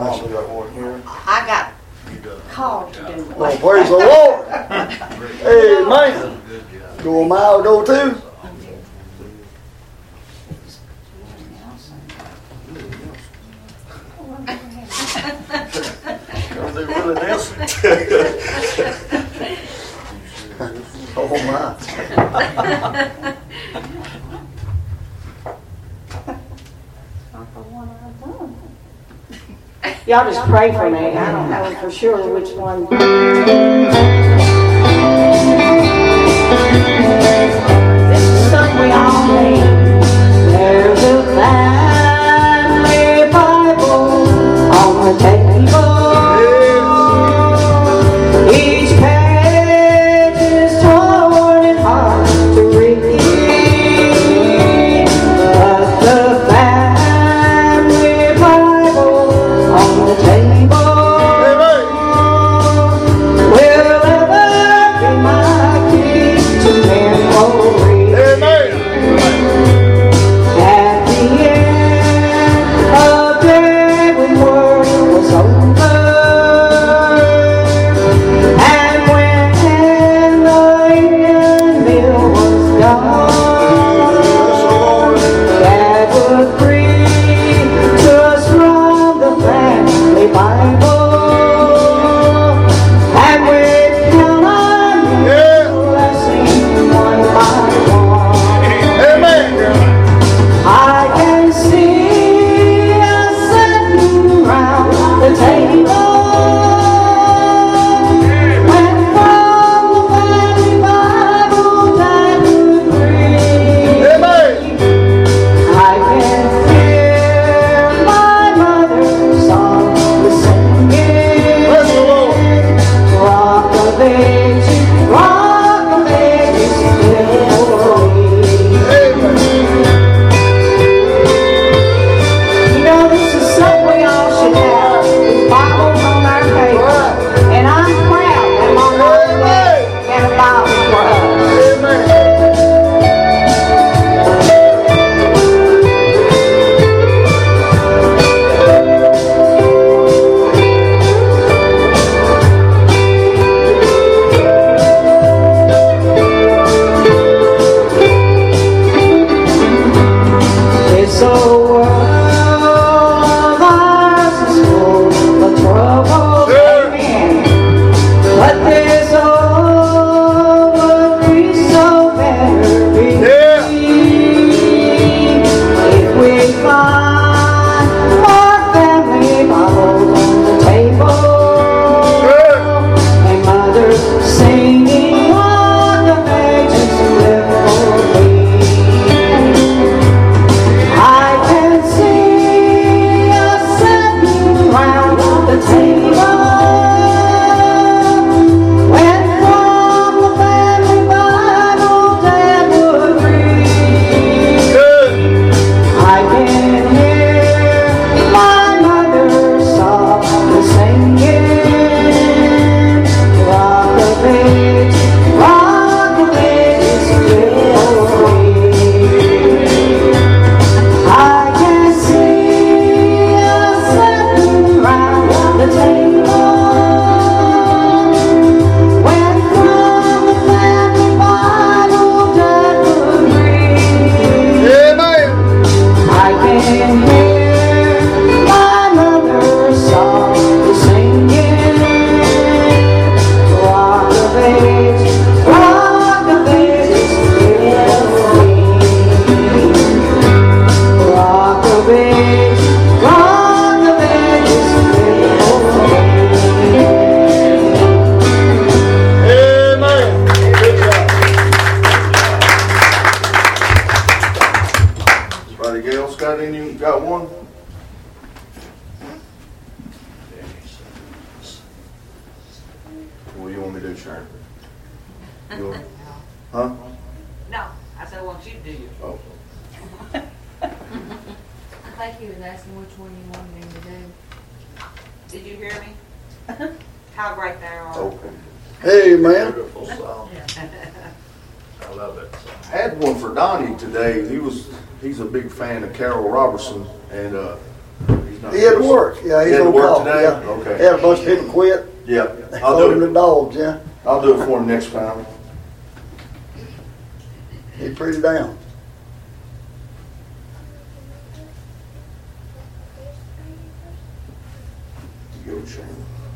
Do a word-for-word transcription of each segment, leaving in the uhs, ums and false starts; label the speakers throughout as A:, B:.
A: Mom got one here.
B: I got called to do
A: Well,
B: one.
A: praise the Lord. Hey, man. Go a mile, go two. Gonna do Willie Nelson. Oh my.
B: Y'all just pray for me. I don't know for sure which one. This is something we all need. There's a family Bible on the table. Each page is torn and hard to read. But the family Bible on the table will ever be my key to memory. At the end of day when work was over, and when the evening meal was done, Dad would read to us from the family Bible, and we'd count on his blessings one by one. I can see us sitting round the table when from the family Bible Dad would read. I can hear my mother's song singing. Rock of ages, rock of ages, glory. You know, this is something we all should have. These Bibles on our table. And I'm proud that my mom had a Bible for us. This old world of ours is full of trouble, amen. But this old would be so better if we find more family Bibles on the table, and mothers singing Rock of Ages live for me. I can see us sitting round the table when from the family Bible Dad would read. I can hear my mother's song singing. Rock of ages, rock of ages, glory. I can see us sitting round the table when from the family Bible Dad would read. I can hear my mother's song singing. Rock of ages, rock of ages, glory. Rock of ages, rock of ages, glory.
A: Amen. Good job. Anybody else got any? Got one? What do you want me to do, Sharon? You want- Huh?
C: No, I said I want you to do yours.
A: Oh.
D: I think he was asking which one you wanted him to do.
C: Did you hear me? How great they are.
A: Okay. Hey, man.
E: Beautiful song. I love it.
A: I had one for Donnie today. He was, he's a big fan of Carol Robertson, and uh, he
E: not
A: He had to
E: here.
A: work. Yeah,
E: He
A: he's
E: had to
A: on
E: work
A: call.
E: today?
A: Yeah.
E: Okay.
A: He had a bunch of people quit.
E: Yeah,
A: They
E: I'll
A: called him
E: do
A: the
E: it.
A: dogs, yeah.
E: I'll do it for him next time.
A: He's pretty down.
E: You go, Shane.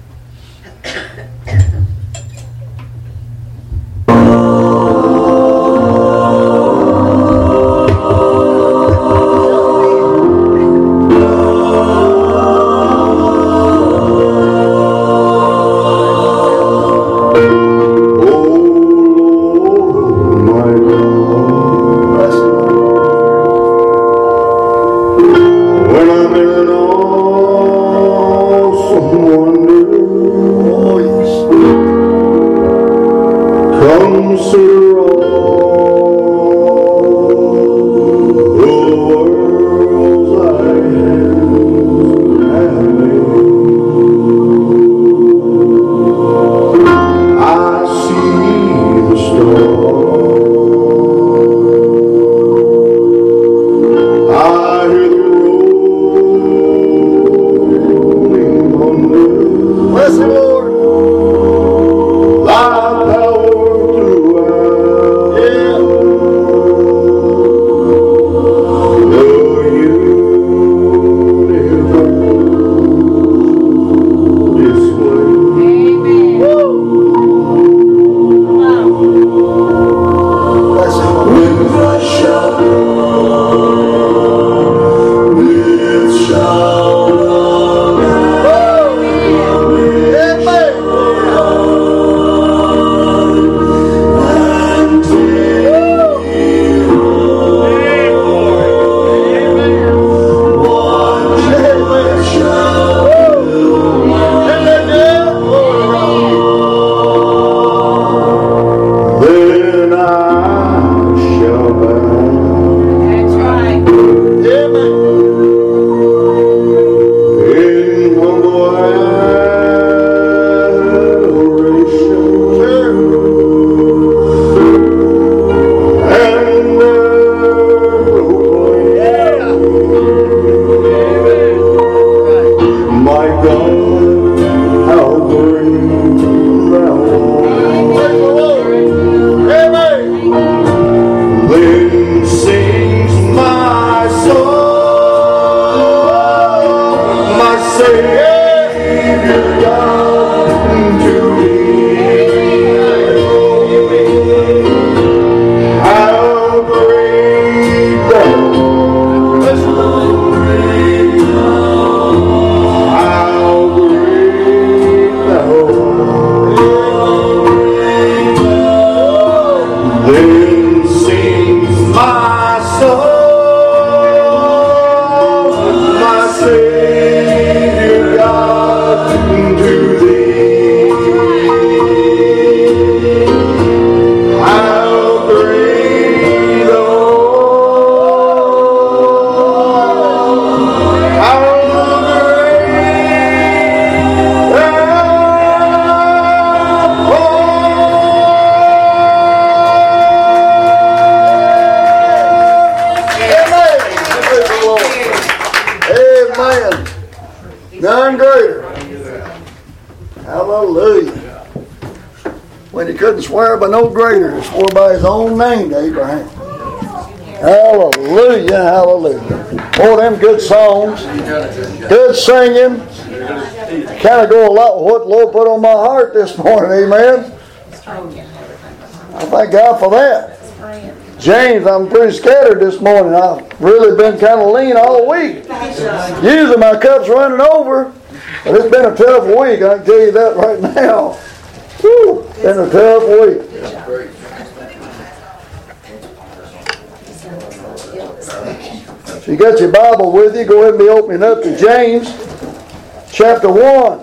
A: None greater. Hallelujah. When he couldn't swear by no greater, he swore by his own name to Abraham. Hallelujah, hallelujah. Oh, them good songs. Good singing. Kind of go a lot with what the Lord put on my heart this morning, amen. I thank God for that. James, I'm pretty scattered this morning. I've really been kind of lean all week. Usually my cup's running over, but it's been a tough week. I can tell you that right now. Whew, been a tough week. If you got your Bible with you, go ahead and be opening up to James chapter one.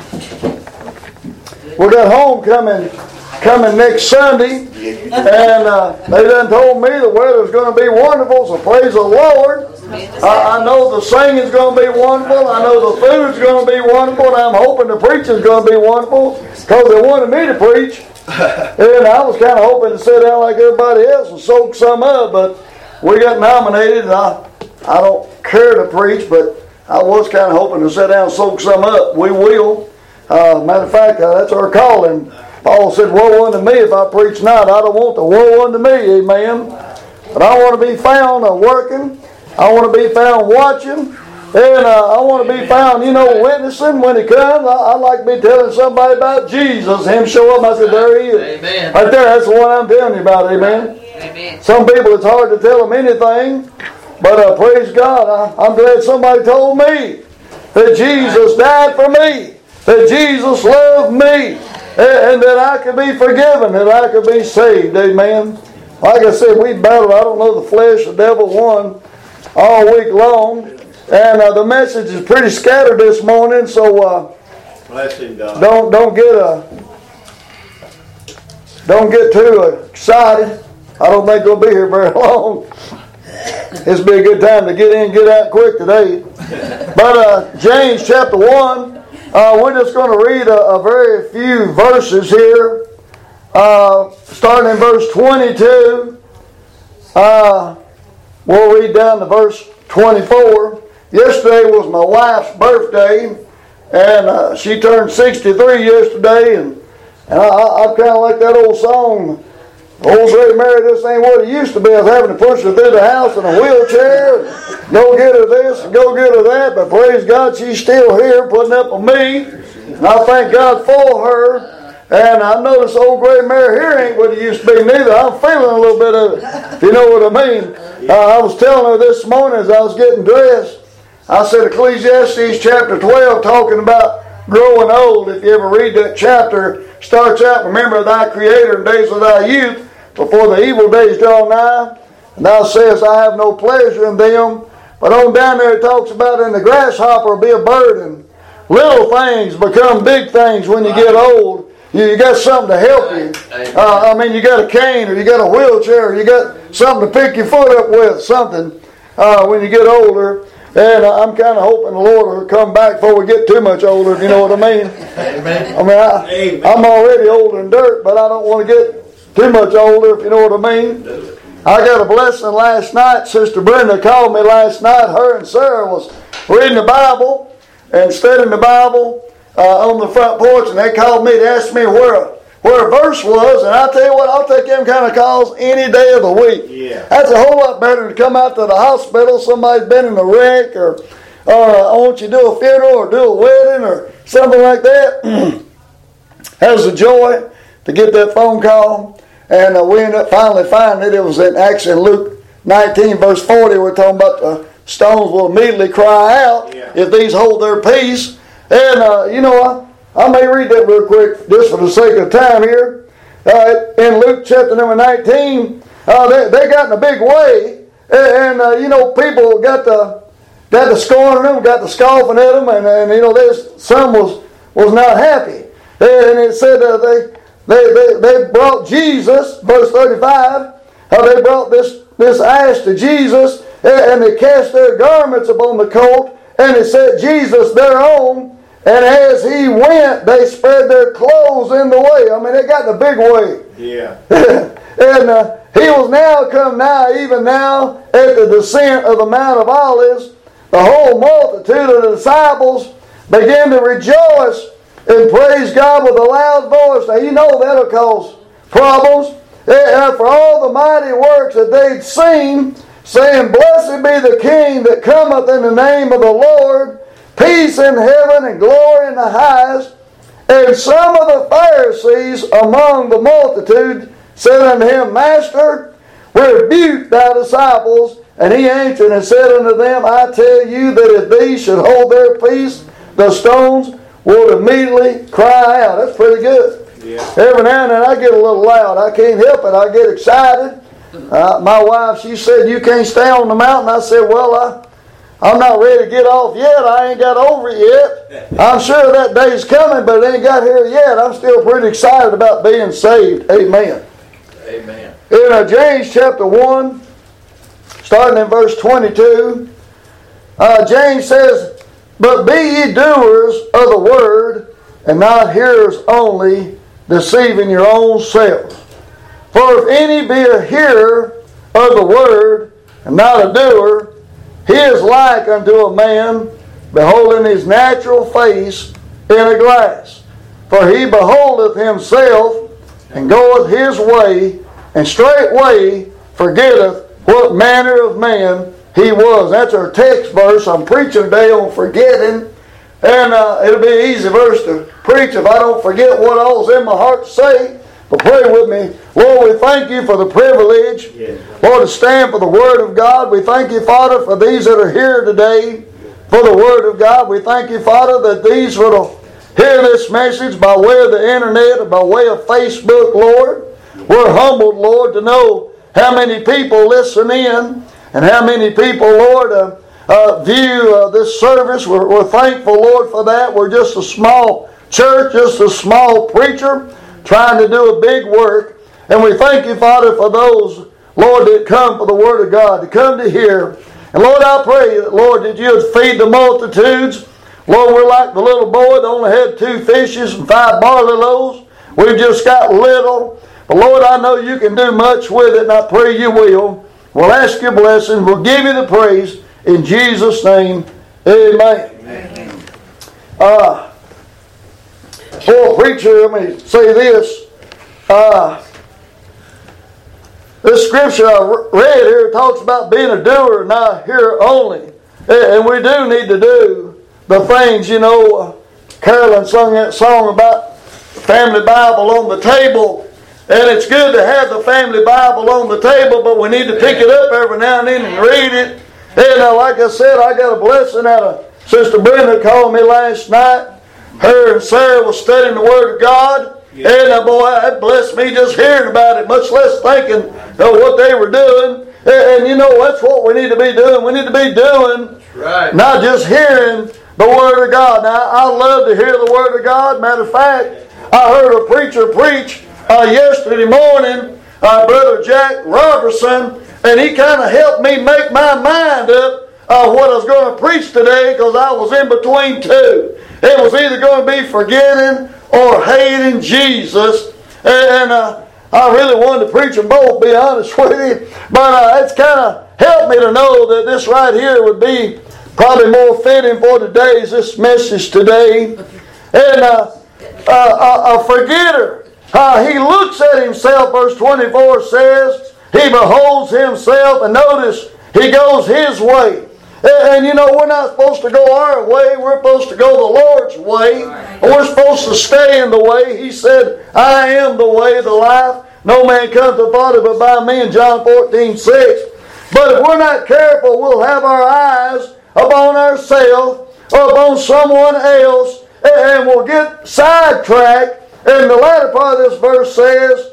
A: We got homecoming coming next Sunday, and uh, they done told me the weather's going to be wonderful, so praise the Lord. I, I know the singing's going to be wonderful. I know the food's going to be wonderful, and I'm hoping the preaching's going to be wonderful because they wanted me to preach. And I was kind of hoping to sit down like everybody else and soak some up, but we got nominated, and I, I don't care to preach, but I was kind of hoping to sit down and soak some up. We will. Uh, matter of fact, uh, that's our calling. Paul said, woe unto me if I preach not. I don't want the woe unto me, amen. But I want to be found uh, working. I want to be found watching. And uh, I want to be found, you know, witnessing when he comes. I, I like to be telling somebody about Jesus. Him show up, I said, there he is.
F: Amen.
A: Right there, that's the one I'm telling you about, amen.
C: Amen.
A: Some people, it's hard to tell them anything. But uh, praise God, I, I'm glad somebody told me that Jesus died for me. That Jesus loved me. And, and that I could be forgiven. That I could be saved, amen. Like I said, we battled, I don't know, the flesh, the devil won all week long. And uh, the message is pretty scattered this morning, so uh,
F: Bless him, God.
A: don't don't get uh, don't get too uh, excited. I don't think we'll be here very long. This will be a good time to get in, get out quick today. But uh, James chapter one, uh, we're just going to read a, a very few verses here, uh, starting in verse twenty-two. Uh, we'll read down to verse twenty-four. Yesterday was my wife's birthday, and uh, she turned sixty-three yesterday, and, and I, I, I kind of like that old song, Old Great Mary, this ain't what it used to be. I was having to push her through the house in a wheelchair, and go get her this and go get her that, but praise God, she's still here putting up with me, and I thank God for her. And I notice Old Great Mary here ain't what it used to be neither. I'm feeling a little bit of it, if you know what I mean. Uh, I was telling her this morning as I was getting dressed, I said Ecclesiastes chapter twelve talking about growing old. If you ever read that chapter, starts out, remember thy Creator in days of thy youth, before the evil days draw nigh. And thou sayest, I have no pleasure in them. But on down there it talks about in the grasshopper will be a burden. Little things become big things when you get old. You, you got something to help you. Uh, I mean, you got a cane or you got a wheelchair or you got something to pick your foot up with, something uh, when you get older. And uh, I'm kind of hoping the Lord will come back before we get too much older, if you know what I mean.
F: Amen.
A: I mean, I,
F: Amen.
A: I'm already old and dirt, but I don't want to get too much older, if you know what I mean. I got a blessing last night. Sister Brenda called me last night. Her and Sarah was reading the Bible and studying the Bible uh, on the front porch, and they called me to ask me where where a verse was, and I'll tell you what, I'll take them kind of calls any day of the week.
F: Yeah.
A: That's a whole lot better to come out to the hospital, somebody's been in a wreck, or uh, I want you to do a funeral, or do a wedding, or something like that. That was a joy to get that phone call, and uh, we ended up finally finding it. It was in, actually in Luke nineteen, verse forty, we're talking about the stones will immediately cry out
F: yeah.
A: if these hold their peace. And, uh, you know, I, I may read that real quick just for the sake of time here. Uh, in Luke chapter number nineteen, uh, they, they got in a big way. And, and uh, you know, people got the got the scorning them, got the scoffing at them. And, and you know, there's, some was, was not happy. And it said uh, they, they, they, they brought Jesus, verse thirty-five, uh, they brought this, this ass to Jesus. And they cast their garments upon the colt. And they set Jesus thereon. And as he went, they spread their clothes in the way. I mean, they got in a big way.
F: Yeah.
A: And uh, he was now come now, even now, at the descent of the Mount of Olives. The whole multitude of the disciples began to rejoice and praise God with a loud voice. Now, you know that'll cause problems. And for all the mighty works that they'd seen, saying, Blessed be the King that cometh in the name of the Lord, peace in heaven and glory in the highest. And some of the Pharisees among the multitude said unto him, Master, rebuke thy disciples. And he answered and said unto them, I tell you that if these should hold their peace, the stones will immediately cry out. That's pretty good.
F: Yeah.
A: Every now and then I get a little loud. I can't help it. I get excited. Uh, my wife, she said, you can't stay on the mountain. I said, well, I, I'm not ready to get off yet. I ain't got over it yet. I'm sure that day's coming, but it ain't got here yet. I'm still pretty excited about being saved. Amen.
F: Amen.
A: In uh, James chapter one, starting in verse twenty-two, uh, James says, But be ye doers of the word, and not hearers only, deceiving your own selves. For if any be a hearer of the word, and not a doer, he is like unto a man beholding his natural face in a glass. For he beholdeth himself, and goeth his way, and straightway forgetteth what manner of man he was. That's our text verse. I'm preaching today on forgetting. And uh, it'll be an easy verse to preach if I don't forget what all's in my heart to say. But pray with me. Lord, we thank you for the privilege, yes, Lord, to stand for the Word of God. We thank you, Father, for these that are here today for the Word of God. We thank you, Father, that these will hear this message by way of the internet or by way of Facebook, Lord. We're humbled, Lord, to know how many people listen in and how many people, Lord, uh, uh, view uh, this service. We're, we're thankful, Lord, for that. We're just a small church, just a small preacher trying to do a big work. And we thank you, Father, for those, Lord, that come for the Word of God, to come to hear. And Lord, I pray that, Lord, that you would feed the multitudes. Lord, we're like the little boy that only had two fishes and five barley loaves. We've just got little. But Lord, I know you can do much with it, and I pray you will. We'll ask your blessing. We'll give you the praise. In Jesus' name, amen. Amen. Uh, for a preacher, let me say this. Uh, this scripture I read here talks about being a doer, not a hearer only. And we do need to do the things, you know. Uh, Carolyn sung that song about the family Bible on the table. And it's good to have the family Bible on the table, but we need to pick it up every now and then and read it. And uh, like I said, I got a blessing out of Sister Brenda called me last night. Her and Sarah was studying the Word of God. Yeah. And uh, boy, that blessed me just hearing about it, much less thinking of what they were doing. And, and you know, that's what we need to be doing. We need to be doing, right, not just hearing the Word of God. Now, I love to hear the Word of God. Matter of fact, I heard a preacher preach uh, yesterday morning, uh, Brother Jack Robertson, and he kind of helped me make my mind up uh, what I was going to preach today, because I was in between two. It was either going to be forgetting or hating Jesus. And uh, I really wanted to preach them both, be honest with you. But uh, it's kind of helped me to know that this right here would be probably more fitting for today's, this message today. And uh, uh, a forgetter, uh, he looks at himself, verse twenty-four says, he beholds himself, and notice, he goes his way. And, and you know, we're not supposed to go our way. We're supposed to go the Lord's way. And we're supposed to stay in the way. He said, I am the way, the life. No man comes to the Father but by me, in John fourteen six. But if we're not careful, we'll have our eyes upon ourselves or upon someone else, and we'll get sidetracked. And the latter part of this verse says,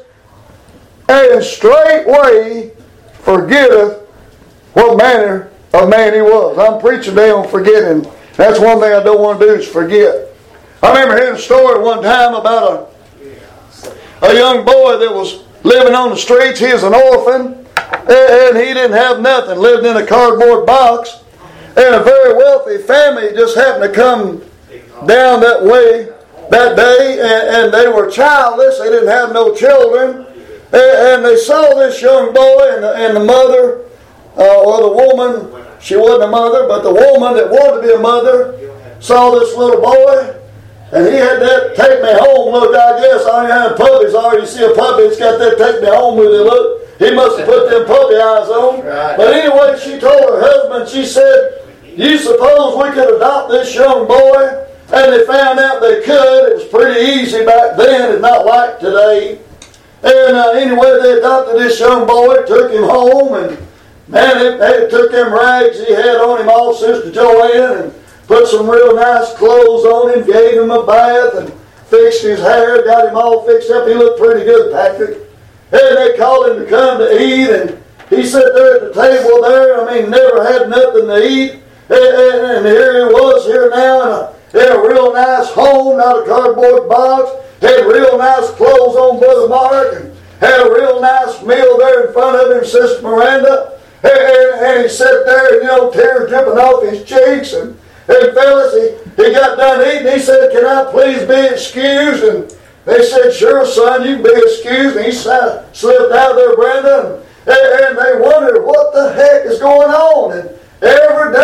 A: and straightway forgetteth what manner of man he was. I'm preaching today on forgetting. That's one thing I don't want to do is forget. I remember hearing a story one time about a, a young boy that was living on the streets. He was an orphan, and he didn't have nothing. Lived in a cardboard box. And a very wealthy family just happened to come down that way that day, and, and they were childless. They didn't have no children. And, and they saw this young boy, and the, and the mother, uh, or the woman, she wasn't a mother, but the woman that wanted to be a mother, saw this little boy, and he had that take me home look, I guess. I ain't had puppies. I already see a puppy, it's got that take me home with it look. He must have put them puppy eyes on. But anyway, she told her husband, she said, you suppose we could adopt this young boy? And they found out they could. It was pretty easy back then, and not like today. And uh, anyway, they adopted this young boy, took him home, and man, it, they took them rags he had on him all, Sister Joanne, and put some real nice clothes on him, gave him a bath, and fixed his hair, got him all fixed up. He looked pretty good, Patrick. And they called him to come to eat, and he sat there at the table there. I mean, never had nothing to eat. And, and, and here he was here now in a, in a real nice home, not a cardboard box. Had real nice clothes on, Brother Mark, and had a real nice meal there in front of him, Sister Miranda. And, and, and he sat there, and, you know, tears dripping off his cheeks. And, and fellas, he, he got done eating. He said, can I please be excused? And they said, sure, son, you can be excused. And he slipped out there, Brenda. And, and they wondered what the heck is going on. And every day was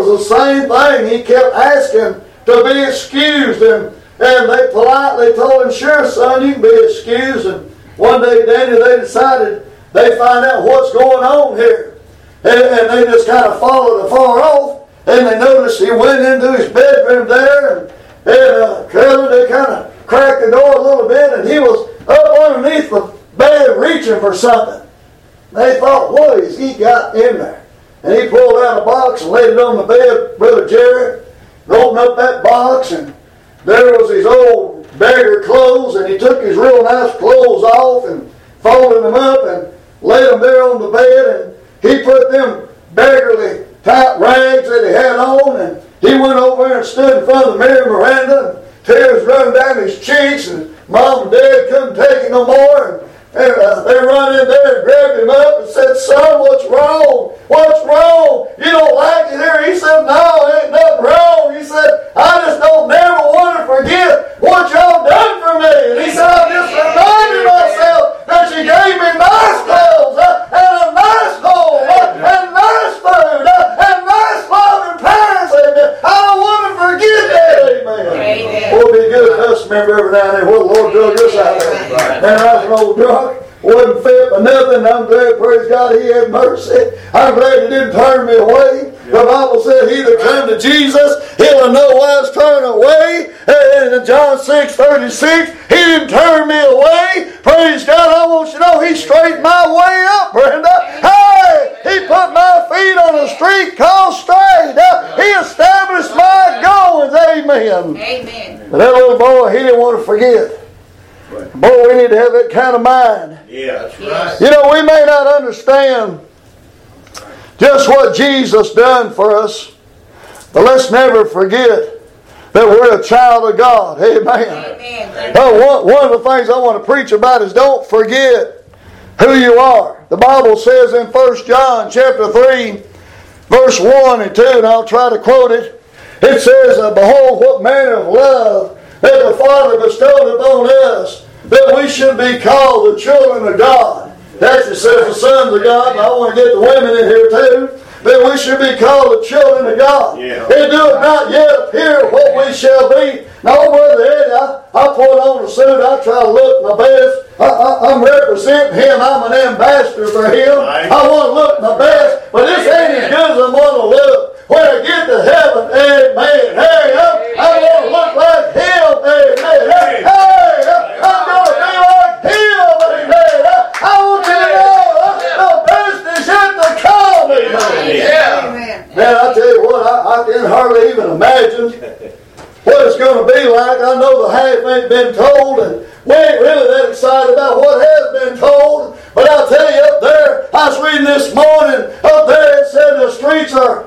A: was the same thing. He kept asking to be excused, and, and they politely told him, sure, son, you can be excused. And one day, Daniel, they decided they find out what's going on here. And, and they just kind of followed afar off, and they noticed he went into his bedroom there, and, and uh, they kind of cracked the door a little bit, and he was up underneath the bed reaching for something. They thought, what has he got in there? And he pulled out a box and laid it on the bed, Brother Jerry, and opened up that box, and there was his old beggar clothes, and he took his real nice clothes off and folded them up and laid them there on the bed, and he put them beggarly tight rags that he had on, and he went over there and stood in front of the Mary Miranda, and tears running down his cheeks, and Mom and Dad couldn't take it no more, and, and uh, they run in there and grabbed him up and said, son, what's wrong? What's wrong? You don't like it here? He said, no, ain't nothing wrong. He said, I just don't never want to forget what y'all done for me. And he said, I just reminded myself that you gave me nice clothes, uh, and a nice home, uh, and nice food, uh, and nice loving parents. Amen. I don't want to forget that. Amen. Amen. Well, it'd be good to us remember every now and then what the Lord drug us out of there. Man, I was an old drunk. Wasn't fit for nothing. I'm glad, praise God, He had mercy. I'm glad He didn't turn me away. The Bible said he that come to Jesus, He'll in no wise turn away. And in John six thirty-six, He didn't turn me away. Praise God, I want you to know He straightened my way up, Brenda. Hey, He put my feet on a street called straight. He established my goings. Amen.
C: Amen.
A: But that little boy, he didn't want to forget. Boy, we need to have that kind of mind.
F: Yeah, that's right.
A: You know, we may not understand just what Jesus done for us, but let's never forget that we're a child of God. Amen.
C: Amen.
A: Oh, one, one of the things I want to preach about is don't forget who you are. The Bible says in First John chapter three, verse one and two, and I'll try to quote it. It says, behold, what manner of love that the Father bestowed upon us, that we should be called the children of God. Actually says the sons of God, and I want to get the women in here too, that we should be called the children of God.
F: Yeah.
A: It doeth not yet appear what we shall be. No, Brother Eddie, I, I put on a suit, I try to look my best. I, I, I'm representing him, I'm an ambassador for him.
F: Right.
A: I want to look my best, but this ain't as good as I want to look. When I get to heaven, amen. Hey, I, I want to look like him, amen. Hey, hey, I'm going to be like him, amen. I want you to know uh, the best is yet to come, amen.
C: Amen.
A: Man, I tell you what, I, I can hardly even imagine what it's going to be like. I know the half ain't been told, and we ain't really that excited about what has been told. But I'll tell you, up there, I was reading this morning, up there it said the streets are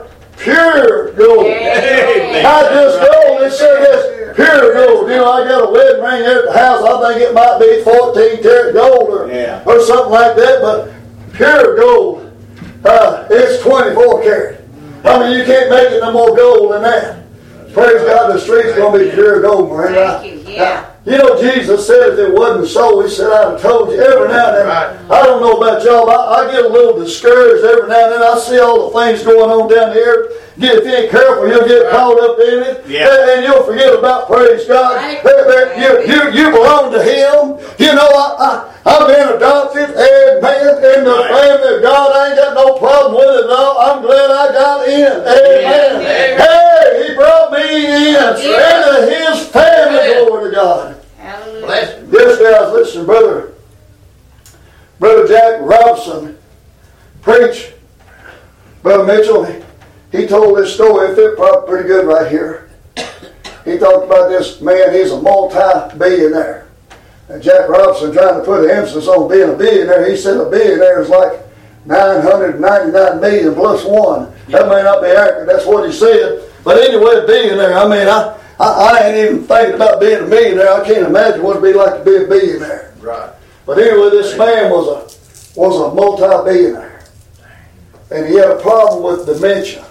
A: pure gold.
F: Amen.
A: Not just gold, it said this pure gold. You know, I got a wedding ring here at the house. I think it might be fourteen karat gold or,
F: Yeah.
A: or something like that, but pure gold, uh, it's twenty-four karat. I mean, you can't make it no more gold than that. Praise God, the street's going to be pure gold, Miranda.
C: Thank you, yeah.
A: You know, Jesus said if it wasn't so, He said, I'd have told you. Every now and then, I don't know about y'all, but I, I get a little discouraged every now and then. I see all the things going on down here. Get, if you ain't careful, you'll get caught up in it.
F: Yeah.
A: And, and you'll forget about, praise God.
C: Right.
A: That- that you, you, you belong to Him. You know, I, I, I've been adopted, amen, in the
F: Right.
A: family of God. I ain't got no problem with it at all. I'm glad I got in. Amen.
F: Amen.
A: Hey, He brought me in
C: Right.
A: into His family, glory to God.
C: Hallelujah.
F: Bless him.
A: Yesterday I was listening to Brother, Brother Jack Robinson preach. Brother Mitchell, he, he told this story. It fit probably pretty good right here. He talked about this man, he's a multi-billionaire. And Jack Robinson trying to put an emphasis on being a billionaire. He said a billionaire is like nine hundred ninety-nine million plus one. That may not be accurate. That's what he said. But anyway, a billionaire, I mean, I, I, I ain't even thinking about being a millionaire. I can't imagine what it'd be like to be a billionaire.
F: Right.
A: But anyway, this man was a was a multi-billionaire. And he had a problem with dementia.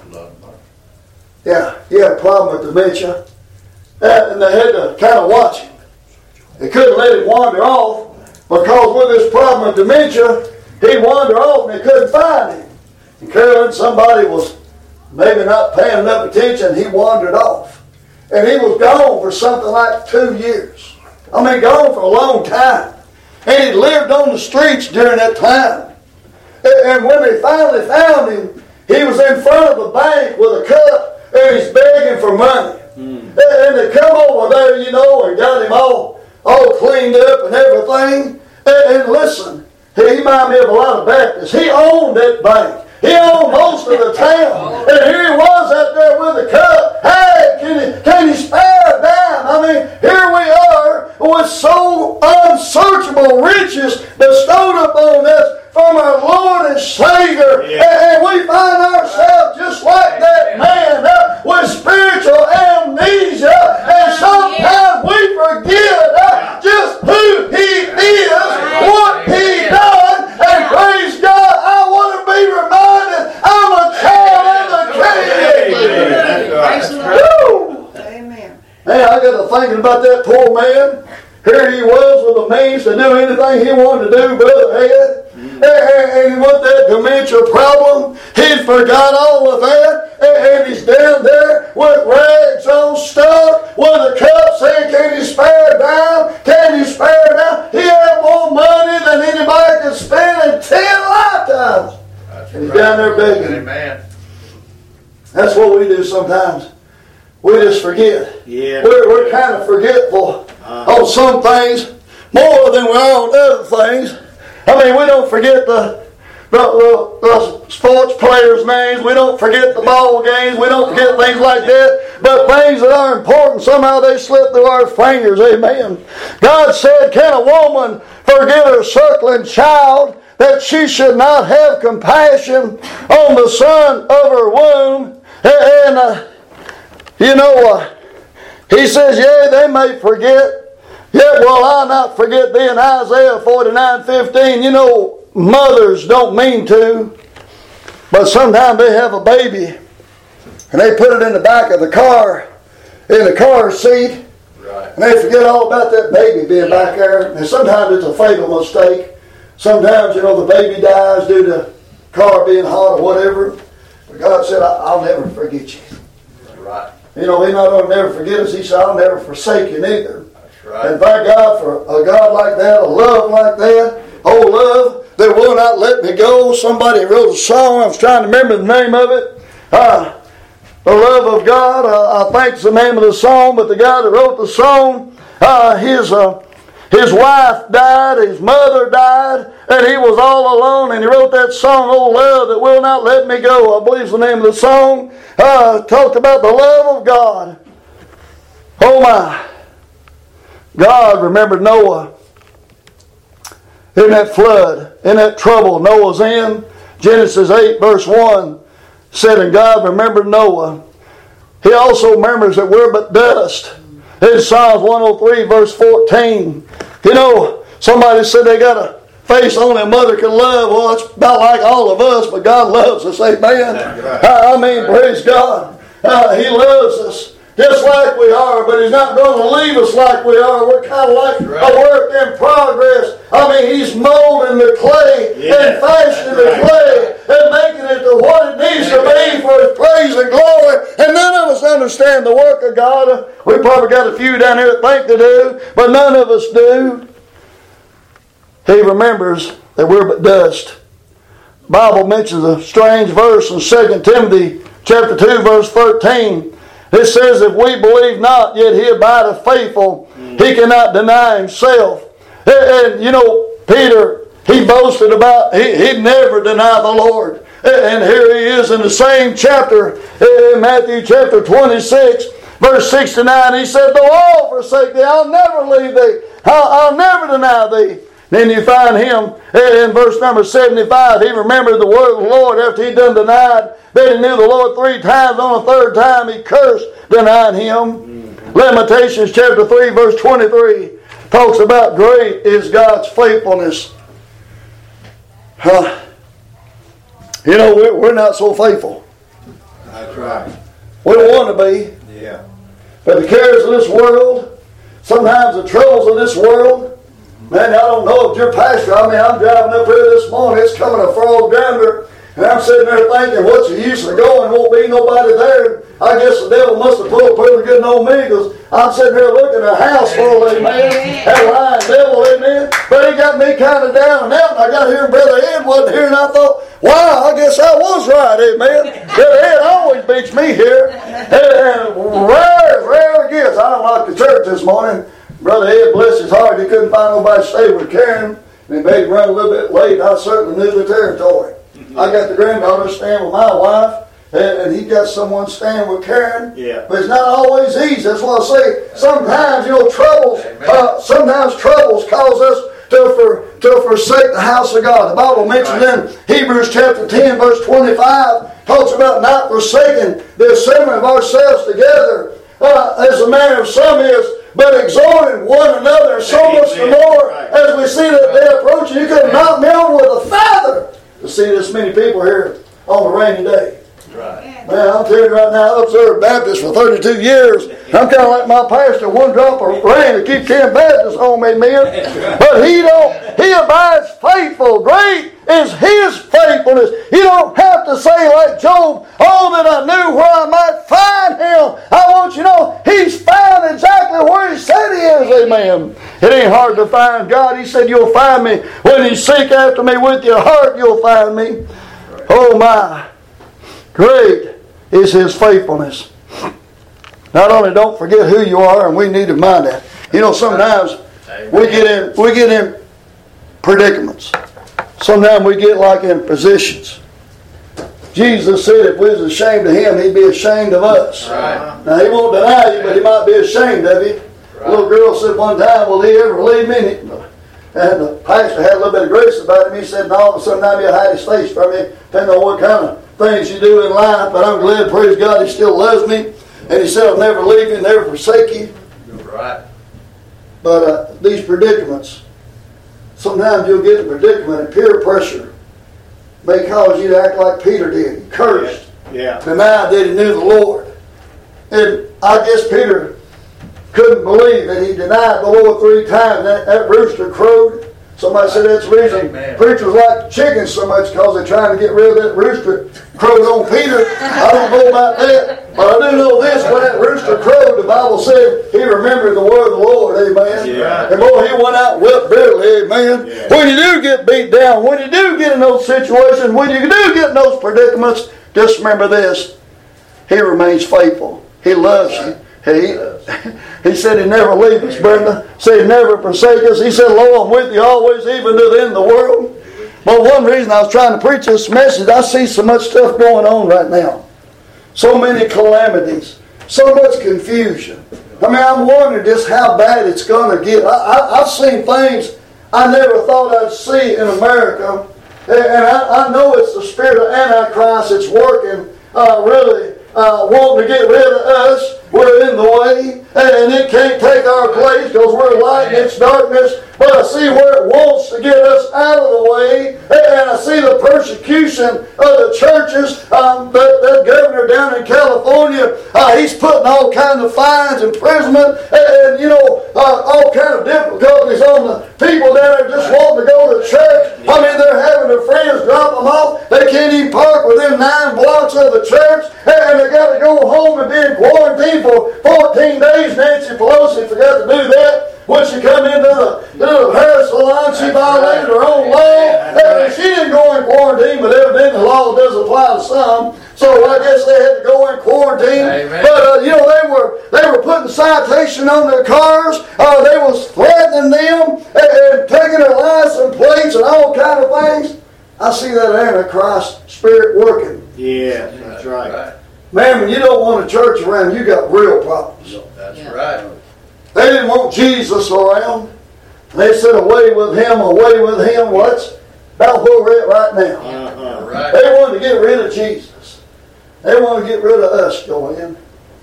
A: Yeah, he had a problem with dementia. And they had to kind of watch him. They couldn't let him wander off because with this problem of dementia, he'd wander off and they couldn't find him. And Carolyn, somebody was maybe not paying enough attention, he wandered off. And he was gone for something like two years. I mean, gone for a long time. And he lived on the streets during that time. And when they finally found him, he was in front of a bank with a cup and he's begging for money. Mm. And they come over there, you know, and got him all, all cleaned up and everything. And, and listen, he reminded me of a lot of Baptists. He owned that bank. He owned most of the town. And here he was out there with a cup. Hey, can you, can you spare a dime? I mean, here we are with so unsearchable riches bestowed upon us from our Lord and Savior. Yeah. And, and we find ourselves just like that man uh, with spiritual amnesia. And sometimes we forget uh, just who he is, what he done. And praise God, I want to be reminded I'm a child of the King. Woo!
B: Amen.
A: Man, I got to thinking about that poor man. Here he was with the means to do anything he wanted to do, Brother Ed. And, and, and with that dementia problem, he forgot all of that. And, and he's down there with rags on stuck, with a cup saying, can you spare a dime? Can you spare a dime? He had more money than anybody could spend in ten lifetimes.
F: That's
A: and he's
F: right.
A: down there begging.
F: Amen.
A: That's what we do sometimes. We just forget.
F: Yeah.
A: We're, we're kind of forgetful uh-huh. on some things more than we are on other things. I mean, we don't forget the, the, the, the sports players' names. We don't forget the ball games. We don't forget things like that. But things that are important, somehow they slip through our fingers. Amen. God said, can a woman forget her suckling child, that she should not have compassion on the son of her womb? And, uh, you know, uh, he says, yea, they may forget. Yet will I not forget thee. In Isaiah forty-nine fifteen, you know, mothers don't mean to, but sometimes they have a baby and they put it in the back of the car, in the car seat, right. And they forget all about that baby being back there. And sometimes it's a fatal mistake. Sometimes, you know, the baby dies due to the car being hot or whatever. But God said, I'll never forget you.
F: Right.
A: You know, He's not going to never forget us. He said, I'll never forsake you neither.
F: Right.
A: And thank God for a God like that, a love like that. Oh, love that will not let me go. Somebody wrote a song. I was trying to remember the name of it. Uh, the love of God. Uh, I think it's the name of the song. But the guy that wrote the song, uh, his uh, his wife died, his mother died, and he was all alone. And he wrote that song, Oh, love that will not let me go. I believe it's the name of the song. Uh, talked about the love of God. Oh, my. God remembered Noah in that flood, in that trouble Noah's in. Genesis eight verse one said, and God remembered Noah. He also remembers that we're but dust. In Psalms one oh three verse fourteen, you know, somebody said they got a face only a mother can love. Well, it's about like all of us, but God loves us. Amen. Right. I, I mean, praise God. Uh, he loves us. Just like we are, but He's not going to leave us like we are. We're kind of like right. a work in progress. I mean, He's molding the clay yeah. and fashioning the right. clay and making it to what it needs yeah. to be for His praise and glory. And none of us understand the work of God. We probably got a few down here that think they do, but none of us do. He remembers that we're but dust. The Bible mentions a strange verse in Second Timothy chapter two, verse thirteen. It says, if we believe not, yet He abideth faithful. Mm. He cannot deny Himself. And, and, you know, Peter, he boasted about, he, he'd never deny the Lord. And here he is in the same chapter, in Matthew chapter twenty-six, verse sixty-nine. He said, though all forsake thee, I'll never leave thee. I'll, I'll never deny thee. Then you find him in verse number seventy-five. He remembered the word of the Lord after he'd done denied. Then he knew the Lord three times. On the third time he cursed, denying Him. Mm-hmm. Lamentations chapter three verse twenty-three talks about great is God's faithfulness. Huh. You know, we're, we're not so faithful.
F: That's right.
A: We don't want to be.
F: Yeah.
A: But the cares of this world, sometimes the troubles of this world, man, I don't know if your pastor, I mean, I'm driving up here this morning, it's coming a frog yonder, And I'm sitting there thinking, what's the use of going? Won't be nobody there. I guess the devil must have pulled pretty good on me, because I'm sitting here looking at a house full of, amen, that lying devil, amen. But he got me kind of down and out, and I got here and Brother Ed wasn't here, and I thought, wow, I guess I was right, amen. Brother Ed always beats me here. And, and rare, rare gifts. I don't like the church this morning. Brother Ed, bless his heart, he couldn't find nobody to stay with Karen, and he made him run a little bit late. I certainly knew the territory. I got the granddaughter staying with my wife, and, and he got someone staying with Karen.
F: Yeah.
A: But it's not always easy. That's what I say. Sometimes, you know, troubles, uh, sometimes troubles cause us to, for, to forsake the house of God. The Bible mentions in Hebrews chapter ten, verse twenty-five, talks about not forsaking the assembly of ourselves together, uh, as the manner of some is, but exhorting one another, so much the more as we see that day approaching. You could knock me on with a feather to see this many people here on a rainy day.
F: Right.
A: Man, I'm telling you right now, I've observed Baptists for thirty-two years. I'm kind of like my pastor, one drop of rain to keep ten Baptists home, amen. But he don't, he abides faithful. Great is his faithfulness. You don't have to say like Job, oh, that I knew where I might find him. I want you to know, he's found exactly where he said he is, amen. It ain't hard to find God. He said, you'll find me. When you seek after me with your heart, you'll find me. Oh my. Great is his faithfulness. Not only don't forget who you are, and we need to mind that. You know, sometimes we get in we get in predicaments. Sometimes we get like in positions. Jesus said if we was ashamed of him, he'd be ashamed of us.
F: Right.
A: Now he won't deny you, but he might be ashamed of you.
F: Right.
A: A little girl said one time, will he ever leave me? And the pastor had a little bit of grace about him. He said, no, all of a sudden he'll hide his face from me, depending on what kind of things you do in life. But I'm glad, praise God, he still loves me. And he said, I'll never leave you, never forsake you.
F: Right.
A: But uh, these predicaments, sometimes you'll get a predicament, and peer pressure may cause you to act like Peter did. He cursed,
F: Yeah.
A: denied that he knew the Lord. And I guess Peter couldn't believe that he denied the Lord three times. That, that rooster crowed. Somebody said that's the reason
F: Amen.
A: preachers like chickens so much, because they're trying to get rid of that rooster crowed on Peter. I don't know about that, but I do know this: when that rooster crowed, the Bible said he remembered the word of the Lord. Amen.
F: Yeah.
A: And boy, he went out and wept bitterly. Amen.
F: Yeah.
A: When you do get beat down, when you do get in those situations, when you do get in those predicaments, just remember this: he remains faithful. He loves you. He, he said he'd never leave us, Brenda. He said he'd never forsake us. He said, lo, I'm with you always, even to the end of the world. But one reason I was trying to preach this message, I see so much stuff going on right now. So many calamities. So much confusion. I mean, I'm wondering just how bad it's going to get. I, I, I've seen things I never thought I'd see in America. And, and I, I know it's the spirit of Antichrist that's working uh, really uh, wanting to get rid of us. We're in the way, and it can't take our place because we're light and it's darkness. But I see where it wants to get us out of the way, and I see the persecution of the churches. Um, that, that governor down in California, uh, he's putting all kinds of fines, imprisonment, and, and you know, uh, all kinds of difficulties on the people that are just wanting to go to church. I mean, they're having their friends drop them off. They can't even park within nine blocks of the church, and they got to go home and be in quarantine for fourteen days. Nancy Pelosi forgot to do that. When she come into the, the hair salon, she violated her own law. And she didn't go in quarantine, but evidently the law does apply to some. So I guess they had to go in quarantine.
F: Amen.
A: But uh, you know, they were they were putting citation on their cars. Uh, they was threatening them and, and taking their license plates and all kind of things. I see that Antichrist spirit working.
F: Yeah, that's right.
A: Man, when you don't want a church around, you got real problems.
F: That's
D: Yeah.
F: right.
A: They didn't want Jesus around. They said, away with him, away with him. Well, that's about where we're at right now.
F: Uh-huh. Right.
A: They wanted to get rid of Jesus. They want to get rid of us, Joanne.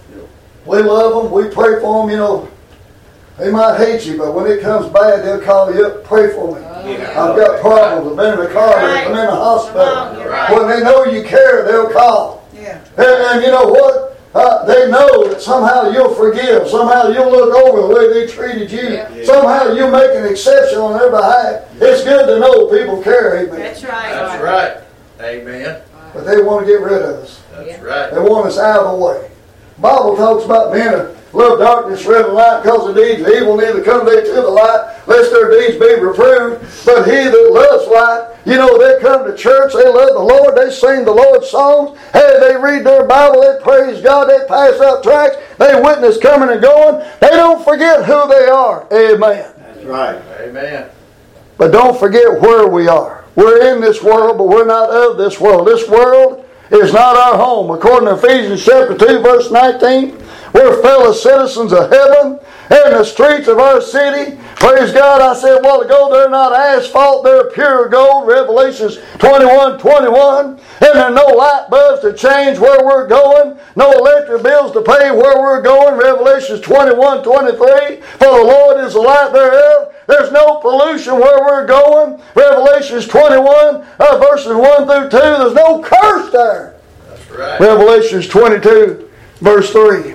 A: We love them. We pray for them. You know, they might hate you, but when it comes bad, they'll call you up, pray for me.
F: Yeah.
A: I've got problems. I've been in the car.
C: Right.
A: I'm in the hospital.
C: You're right.
A: When they know you care, they'll call.
C: Yeah.
A: And, and you know what? Uh, they know that somehow you'll forgive. Somehow you'll look over the way they treated you.
F: Yeah.
A: Somehow you'll make an exception on their behalf. It's good to know people care. Amen.
C: That's right.
F: That's right. Amen.
A: but they want to get rid of us.
F: That's right.
A: They want us out of the way. The Bible talks about men that love darkness rather than light, because the deeds of evil neither come they to the light, lest their deeds be reproved. But he that loves light, you know, they come to church, they love the Lord, they sing the Lord's songs, hey, they read their Bible, they praise God, they pass out tracts, they witness coming and going. They don't forget who they are. Amen.
F: That's right. Amen.
A: But don't forget where we are. We're in this world, but we're not of this world. This world is not our home. According to Ephesians chapter two, verse nineteen, we're fellow citizens of heaven. In the streets of our city, praise God, I said a while ago, they're not asphalt, they're pure gold. Revelations twenty-one twenty-one. And there are no light bulbs to change where we're going, no electric bills to pay where we're going. Revelations twenty-one twenty-three. For the Lord is the light thereof. There's no pollution where we're going. Revelations twenty-one, uh, verses one through two. There's no curse there.
F: That's right.
A: Revelations twenty-two, verse three.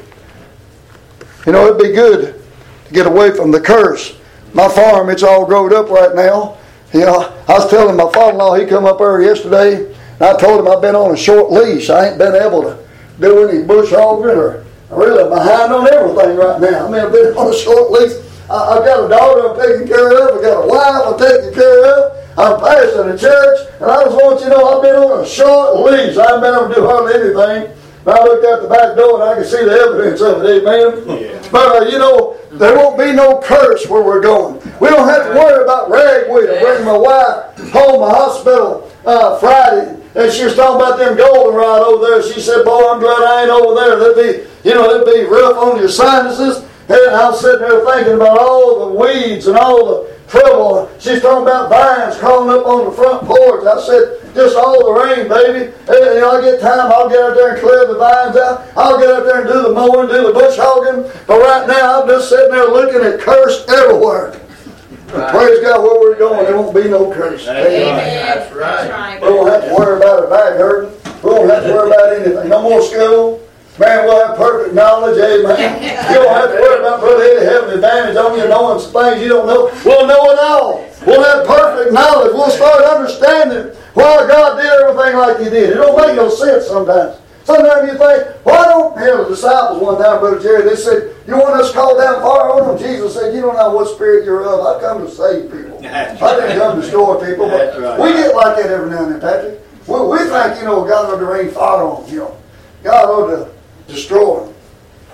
A: You know, it'd be good to get away from the curse. My farm, it's all growed up right now. You know, I was telling my father-in-law, he come up there yesterday, and I told him I've been on a short leash. I ain't been able to do any bush hogging, or I'm really behind on everything right now. I mean, I've been on a short leash. I, I've got a daughter I'm taking care of. I've got a wife I'm taking care of. I'm pastoring a church, and I just want you to know I've been on a short leash. I haven't been able to do hardly anything. And I looked out the back door and I could see the evidence of it, amen? Yeah. But, uh, you know, there won't be no curse where we're going. We don't have to worry about ragweed. I bring my wife home from the hospital uh, Friday, and she was talking about them goldenrod over there. She said, boy, I'm glad I ain't over there. They'd be, you know, they'd be rough on your sinuses. And I was sitting there thinking about all the weeds and all the trouble. She's talking about vines crawling up on the front porch. I said, just all the rain, baby. Hey, you know, I get time, I'll get out there and clear the vines out. I'll get out there and do the mowing, do the bush hogging. But right now, I'm just sitting there looking at curse everywhere. Right. Praise God, where we're going, there won't be no curse.
F: That's Amen. Right. That's right.
A: We don't have to worry about our back hurting. We don't have to worry about anything. No more school. Man, we'll have perfect knowledge, amen. You don't have to worry about Brother Eddie having an advantage on you knowing some things you don't know. We'll know it all. We'll have perfect knowledge. We'll start understanding why God did everything like He did. It don't make no sense sometimes. Sometimes you think, why don't, hell, the disciples one time, Brother Jerry, they said, you want us called down fire on them? Jesus said, you don't know what spirit you're of. I come to save people. I didn't come to destroy people. But right. We get like that every now and then, Patrick. We, we think, you know, God ought to rain fire on them. You know, God ought to destroy them.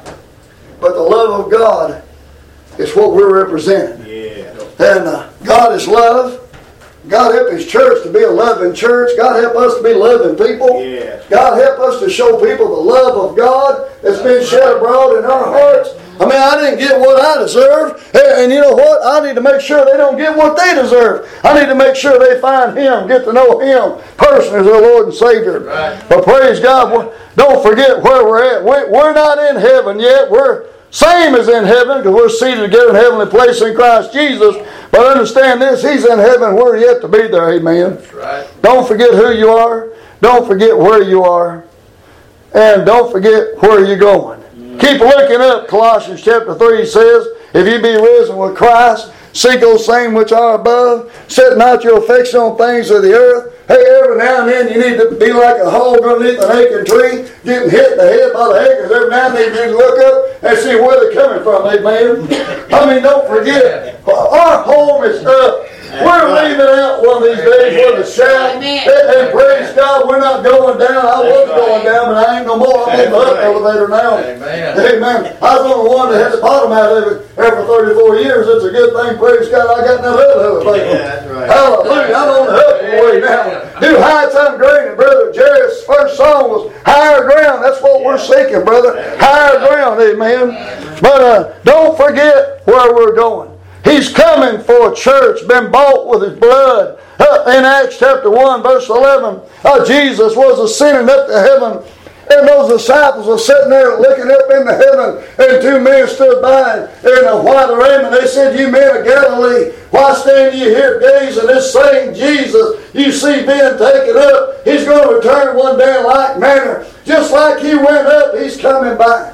A: But the love of God is what we're representing. Yeah. And uh, God is love. God help His church to be a loving church. God help us to be loving people. Yeah. God help us to show people the love of God that's been shed abroad in our hearts. I mean, I didn't get what I deserved. And, and you know what? I need to make sure they don't get what they deserve. I need to make sure they find Him, get to know Him personally as their Lord and Savior. Right. But praise God, don't forget where we're at. We're not in heaven yet. We're same as in heaven because we're seated together in heavenly place in Christ Jesus. But understand this, He's in heaven. We're yet to be there. Amen. That's right. Don't forget who you are. Don't forget where you are. And don't forget where you're going. Mm. Keep looking up. Colossians chapter three says, if you be risen with Christ, seek those things which are above, set not your affection on things of the earth. Hey, every now and then you need to be like a hog underneath an aching tree, getting hit in the head by the acres. Every now and then you need to look up and see where they're coming from, amen. I mean, don't forget, our home is up. We're leaving out one of these days with a shout. And, and praise God, we're not going down. I was going down, but I ain't no more. I'm on the up elevator now. Amen. Amen. I was on the one that had the bottom out of it after thirty-four years. It's a good thing, praise God, I got that other elevator. Yeah, that's right. Hallelujah. I'm on the up way now. New heights I'm gaining. Brother Jerry's first song was Higher Ground. That's what we're seeking, brother. Higher ground, amen. But uh, don't forget where we're going. He's coming for a church, been bought with His blood. Uh, in Acts chapter one, verse eleven, uh, Jesus was ascending up to heaven, and those disciples were sitting there looking up into heaven, and two men stood by in a white raiment. They said, you men of Galilee, why stand ye here gazing? This same Jesus you see being taken up, He's going to return one day in like manner. Just like He went up, He's coming back.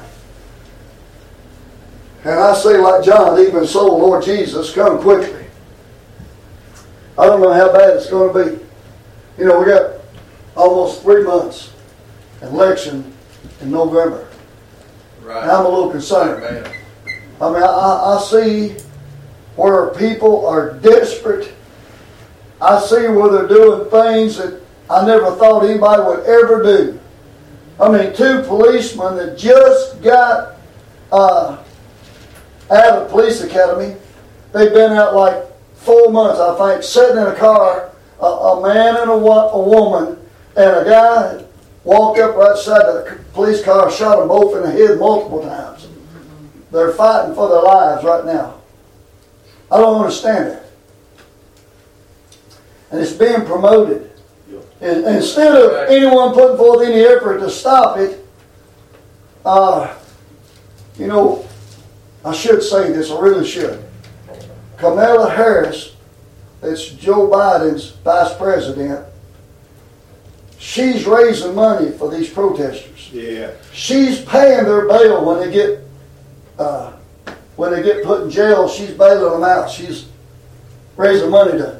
A: And I say like John, even so, Lord Jesus, come quickly. I don't know how bad it's going to be. You know, we got almost three months. Election in November.
F: Right.
A: And I'm a little concerned.
F: Amen.
A: I mean, I, I see where people are desperate. I see where they're doing things that I never thought anybody would ever do. I mean, two policemen that just got uh, out of the police academy. They've been out like four months, I think, sitting in a car, a, a man and a, wo- a woman, and a guy walked up right side the police car, shot them both in the head multiple times. They're fighting for their lives right now. I don't understand it. And it's being promoted. And instead of anyone putting forth any effort to stop it, uh, you know, I should say this, I really should. Kamala Harris, that's Joe Biden's vice president, she's raising money for these protesters.
E: Yeah.
A: She's paying their bail when they get uh, when they get put in jail. She's bailing them out. She's raising money to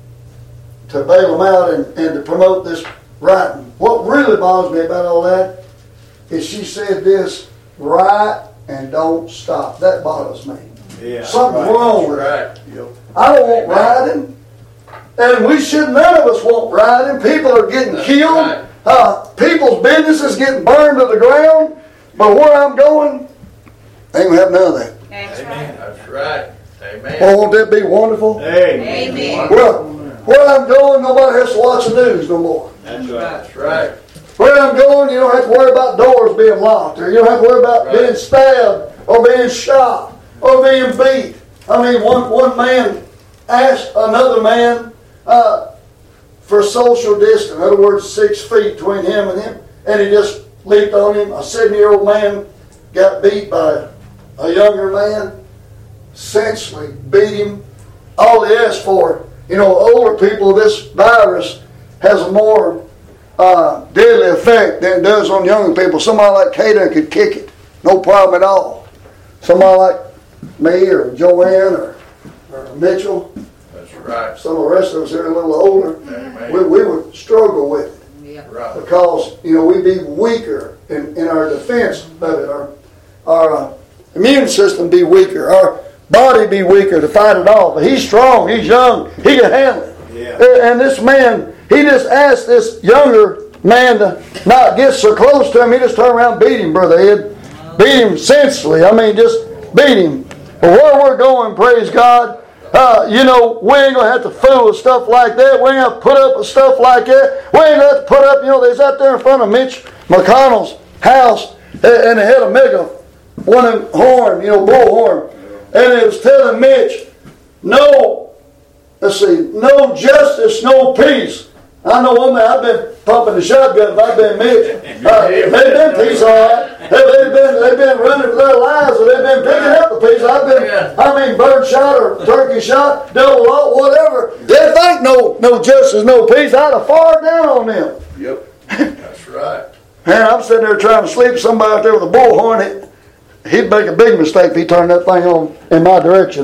A: to bail them out and, and to promote this writing. What really bothers me about all that is she said this: "Write and don't stop." That bothers me.
E: Yeah.
A: Something's
E: right.
A: wrong with it.
F: Right.
E: Yep.
A: I don't want rioting. And we should, none of us want rioting. People are getting
F: That's
A: killed.
F: right.
A: Uh, people's businesses getting burned to the ground. But where I'm going, they ain't gonna have none of that.
C: That's
F: Amen.
C: right.
F: That's right. Amen.
A: Well, won't that be wonderful?
E: Amen.
C: Amen.
A: Well, where I'm going, nobody has to watch the news no more.
E: That's right.
F: That's right.
A: Where I'm going, you don't have to worry about doors being locked, or you don't have to worry about
F: Right.
A: being stabbed, or being shot, or being beat. I mean, one, one man asked another man uh, for social distance, in other words, six feet between him and him, and he just leaped on him. A seventy-year-old man got beat by a younger man, essentially beat him. All he asked for, you know, older people, this virus has a more uh, deadly effect than it does on younger people. Somebody like Caden could kick it, no problem at all. Somebody like me or Joanne or, or Mitchell,
F: That's right.
A: some of the rest of us here are a little older,
F: Amen.
A: we, we would struggle with it
F: Right.
A: because, you know, we'd be weaker in, in our defense of it. Our, our uh, immune system be weaker. Our body be weaker to fight it off. But he's strong. He's young. He can handle it.
E: Yeah.
A: And, and this man, he just asked this younger man to not get so close to him. He just turned around and beat him, Brother Ed. Beat him senselessly. I mean, just beat him. But where we're going, praise God, uh, you know, we ain't going to have to fool with stuff like that. We ain't going to put up with stuff like that. We ain't going to have to put up, you know, they was out there in front of Mitch McConnell's house, and they had a mega one of them horn, you know, bullhorn. And it was telling Mitch, no, let's see, no justice, no peace. I know one man, I've been pumping the shotgun if I've been Mitch. Uh, they've been peace, all right. They, they've, been, they've been running for their lives, or they've been picking up the peace. I've been, I mean, bird shot or turkey shot, double lock, whatever. They think no, no justice, no peace. I'd have fired down on them.
F: Yep. That's right.
A: Man, I'm sitting there trying to sleep. Somebody out there with a bullhorn, he, he'd make a big mistake if he turned that thing on in my direction.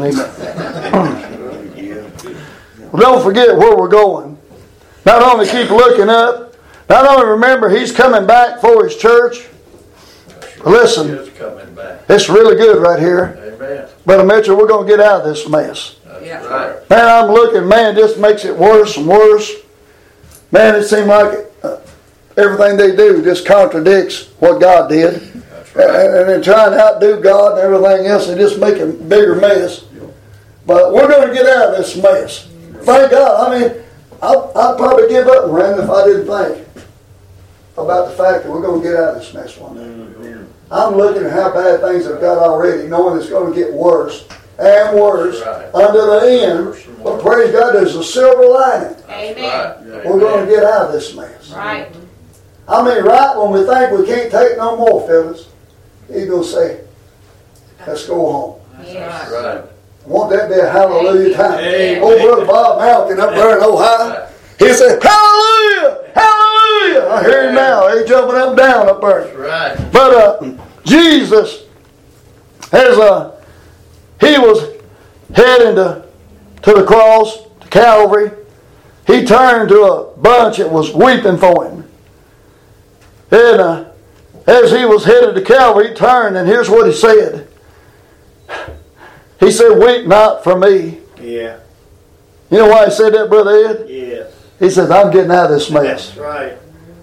A: Well, don't forget where we're going. Not only keep looking up, not only remember he's coming back for his church. But listen,
F: He is coming back.
A: it's really good right here.
F: Amen.
A: Brother Mitchell, we're going to get out of this mess.
F: That's right.
A: Man, I'm looking, man, this makes it worse and worse. Man, it seems like uh, everything they do just contradicts what God did.
F: That's right.
A: And, and they're trying to outdo God and everything else. They just make a bigger mess. But we're going to get out of this mess. Thank God. I mean, I'd, I'd probably give up and run if I didn't think about the fact that we're going to get out of this mess one day. I'm looking at how bad things have got already, knowing it's going to get worse and worse
F: Right.
A: under the end. But praise God, there's a silver lining.
C: Amen.
F: Right.
A: We're going to get out of this mess.
C: Right.
A: I mean, right when we think we can't take no more, fellas, He's going to say, let's go home.
C: Yes.
F: Right.
A: Won't that be a hallelujah time?
F: Amen.
A: Old Brother Bob Malkin up there in Ohio, he said, hallelujah, hallelujah. I hear him now. He's jumping up and down up there.
F: That's right.
A: But uh, Jesus, as uh, he was heading to, to the cross, to Calvary, he turned to a bunch that was weeping for him. And uh, as he was headed to Calvary, he turned, and here's what he said. He said, "Weep not for me."
G: Yeah.
A: You know why he said that, Brother Ed?
G: Yes.
A: He says, "I'm getting out of this mess."
G: That's right.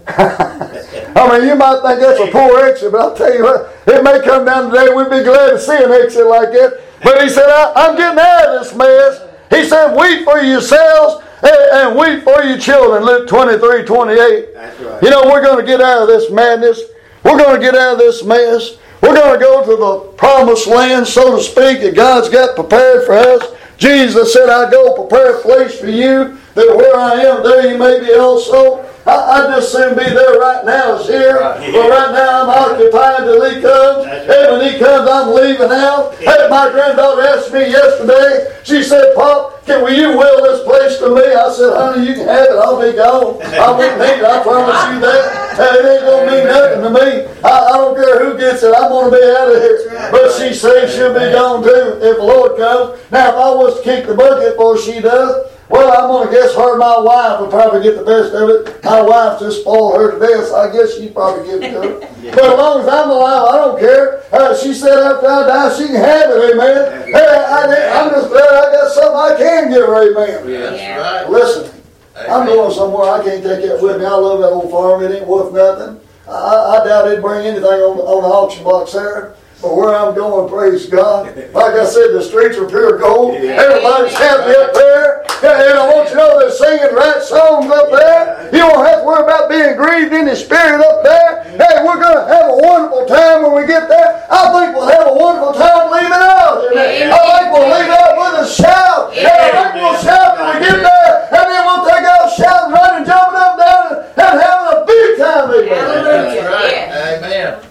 A: I mean, you might think that's a poor exit, but I'll tell you what, it may come down today, we'd be glad to see an exit like that. But he said, I, I'm getting out of this mess. He said, "Weep for yourselves and, and weep for your children." Luke twenty-three, twenty-eight.
G: That's right.
A: You know, we're going to get out of this madness. We're going to get out of this mess. We're going to go to the promised land, so to speak, that God's got prepared for us. Jesus said, "I go prepare a place for you, that where I am, there you may be also." I, I just soon be there right now as here.
G: Right.
A: But right now I'm occupied till he comes.
G: That's
A: And when he comes, I'm leaving out. Hey, my granddaughter asked me yesterday, she said, "Pop, can will you will this place to me?" I said, "Honey, you can have it. I'll be gone. I won't need it. I promise you that. Hey, it ain't going to mean nothing to me. I, I don't care who gets it. I'm going to be out of here." But she said she'll be gone too if the Lord comes. Now, if I was to kick the bucket before she does, well, I'm going to guess her and my wife would probably get the best of it. My wife just spoiled her to death, so I guess she'd probably give it to her. But as long as I'm alive, I don't care. Uh, she said after I die, she can have it, amen. Hey, I, I'm just glad I got something I can give her, amen.
F: Yeah, that's right.
A: Listen, I'm going somewhere. I can't take that with me. I love that old farm. It ain't worth nothing. I, I doubt it'd bring anything on, on the auction block, Sarah. But where I'm going, praise God. Like I said, the streets are pure gold. Everybody's happy up there. And I want you to know they're singing right songs up there. You don't have to worry about being grieved in the spirit up there. Hey, we're going to have a wonderful time when we get there. I think we'll have a wonderful time leaving out. I think we'll leave out with a shout. And I think we'll shout when we get there. And then we'll take out shouting, running, jumping up and down, and having a big time. Amen.
F: That's right. Amen.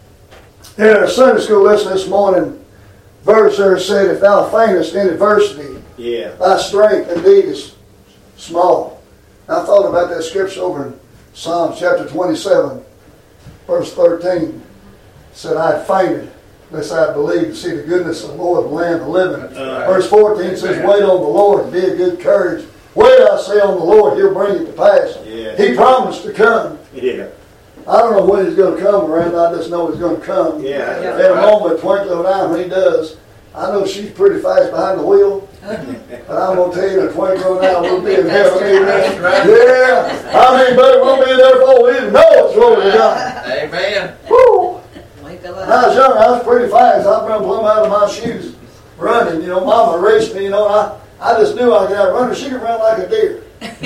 A: In our Sunday school lesson this morning, verse there said, "If thou faintest in adversity,
G: Yeah.
A: thy strength indeed is small." I thought about that scripture over in Psalms chapter twenty-seven, verse thirteen. It said, "I had fainted, lest I had believed to see the goodness of the Lord in the land of the living."
G: Uh,
A: Verse fourteen says, "Wait on the Lord and be of good courage. Wait, I say, on the Lord, he'll bring it to pass."
G: Yeah.
A: He promised to come.
G: Yeah.
A: I don't know when he's going to come around. I just know he's going to come.
G: Yeah.
A: In a moment, twinkling of an eye, when he does. I know she's pretty fast behind the wheel. But I'm going to tell you, in a twinkling of an eye, we'll be in heaven. Amen. Yeah. I mean, buddy, we'll be there before we even know it's glory to God.
F: Amen.
A: Woo. When I was young, I was pretty fast. I run plumb out of my shoes running. You know, Mama raced me. You know, I, I just knew I could outrun her. She could run like a deer.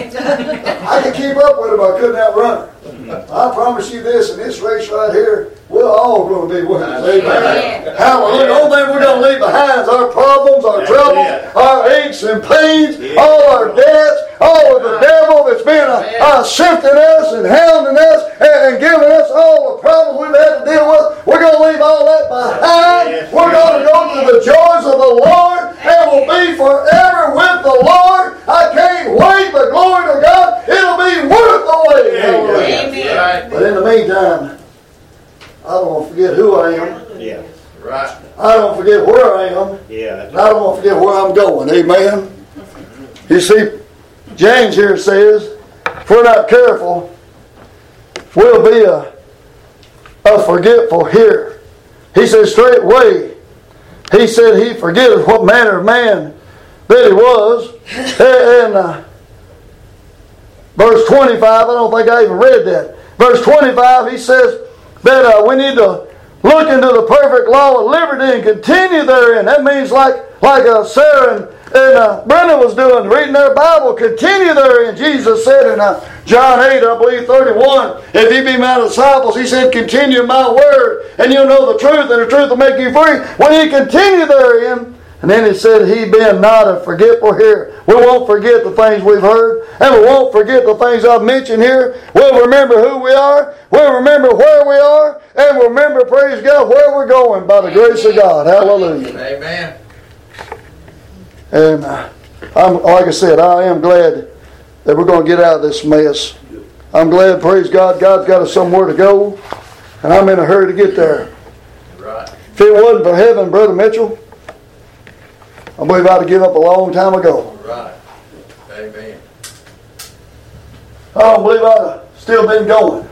A: I could keep up with her, but I couldn't outrun her. I promise you this, in this race right here, we're all going to be winners. Amen. Hallelujah. The only thing we're going to leave behind is our problems, our troubles, our aches and pains, all our debts, all of the devil that's been uh, uh, sifting us and hounding us and, and giving us all the problems we've had to deal with. We're going to leave all that behind. We're going to go to the joys of the Lord and we'll be forever with the Lord. I can't wait, but glory to God, it'll be worth the wait.
F: Amen.
A: But in the meantime, I don't want to forget who I am.
G: Yeah.
F: Right.
A: I don't forget where I am.
G: Yeah.
A: And I don't want to forget where I'm going. Amen. You see, James here says, if we're not careful, we'll be a, a forgetful here. He says straightway, he said he forgetteth what manner of man that he was. And uh, verse twenty-five, I don't think I even read that. Verse twenty-five, he says that uh, we need to look into the perfect law of liberty and continue therein. That means like, like uh, Sarah and, and uh, Brenda was doing, reading their Bible, continue therein. Jesus said in uh, John eight, I believe thirty-one, if ye be my disciples, he said, continue my word, and you'll know the truth, and the truth will make you free. When you continue therein, and then he said, he being not a forgetful here. We won't forget the things we've heard, and we won't forget the things I've mentioned here. We'll remember who we are, we'll remember where we are, and we'll remember, praise God, where we're going by the grace of God. Hallelujah.
F: Amen.
A: And uh, I'm, like I said, I am glad that we're going to get out of this mess. I'm glad, praise God, God's got us somewhere to go, and I'm in a hurry to get there.
F: Right.
A: If it wasn't for heaven, Brother Mitchell, I believe I'd have given up a long time ago.
F: Right. Amen.
A: I don't believe I'd have still been going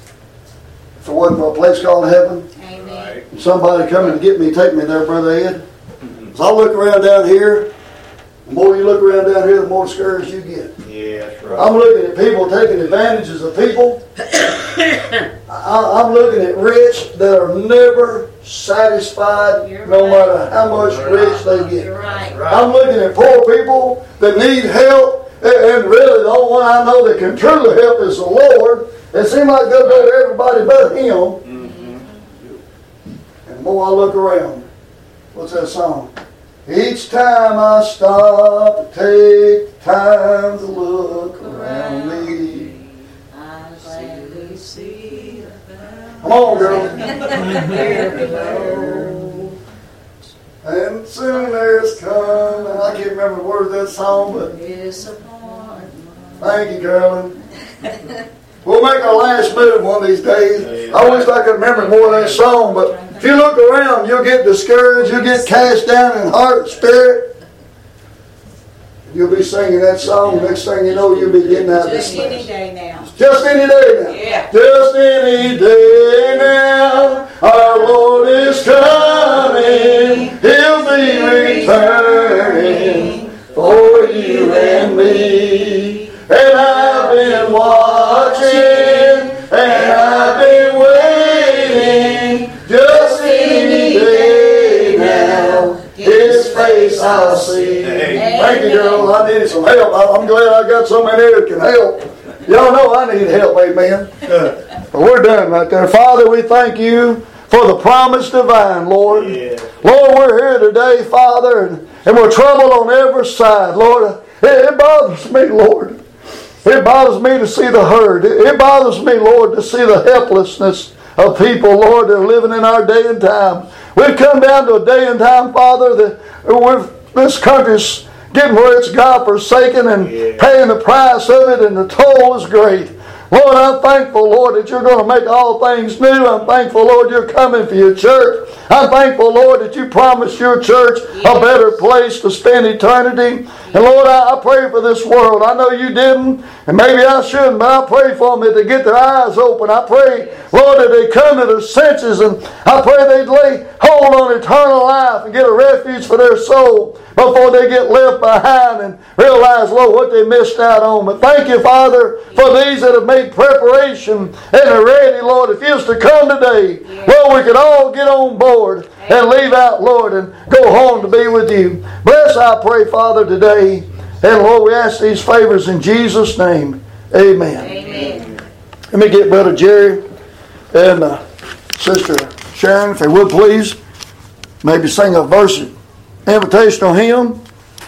A: if it wasn't for a place called heaven.
D: Amen.
A: And somebody coming to get me, take me there, Brother Ed. So I look around down here. The more you look around down here, the more discouraged you get.
F: Yeah, that's right.
A: I'm looking at people taking advantages of people. I, I'm looking at rich that are never satisfied,
D: You're
A: no
D: right.
A: matter how much rich they get.
D: You're right.
A: I'm looking at poor people that need help, and, and really the only one I know that can truly help is the Lord. It seems like they'll go to everybody but Him. Mm-hmm. And the more I look around, what's that song? Each time I stop to take time to look around me.
D: I gladly see
A: Come on, girl.
D: there below.
A: And soon there's come. I can't remember the words of that song, but
D: Disappointment.
A: thank you, Carolyn. We'll make our last move one of these days. I wish I could remember more of that song, but if you look around, you'll get discouraged, you'll get cast down in heart and spirit. You'll be singing that song. Next thing you know, you'll be getting out of this
B: Just any
A: mess.
B: day now.
A: Just any day now.
C: Yeah.
A: Just any day now. Our Lord is coming. He'll be returning for you and me. And I've been watching, and I've been waiting. Just any day now, His face I'll see. Thank you, girl. I needed some help. I'm glad I got somebody there that can help. Y'all know I need help, amen. But we're done right there. Father, we thank you for the promise divine, Lord. Lord, we're here today, Father, and, and we're troubled on every side, Lord. It, it bothers me, Lord. It bothers me to see the hurt. It bothers me, Lord, to see the helplessness of people, Lord, that are living in our day and time. We've come down to a day and time, Father, that we've, this country's getting where it's God forsaken and yeah. paying the price of it, and the toll is great. Lord, I'm thankful, Lord, that you're going to make all things new. I'm thankful, Lord, you're coming for your church. I'm thankful, Lord, that you promised your church yes. a better place to spend eternity. And Lord, I, I pray for this world. I know you didn't, and maybe I shouldn't, but I pray for them that they get their eyes open. I pray, Lord, that they come to their senses, and I pray they'd lay hold on eternal life and get a refuge for their soul before they get left behind and realize, Lord, what they missed out on. But thank you, Father, for these that have made preparation and are ready, Lord. If you was to come today, Lord, we could all get on board and leave out, Lord, and go home to be with you. Bless, I pray, Father, today. And Lord, we ask these favors in Jesus' name. Amen. Amen. Let me get Brother Jerry and uh, Sister Sharon, if they would please, maybe sing a verse of invitational hymn.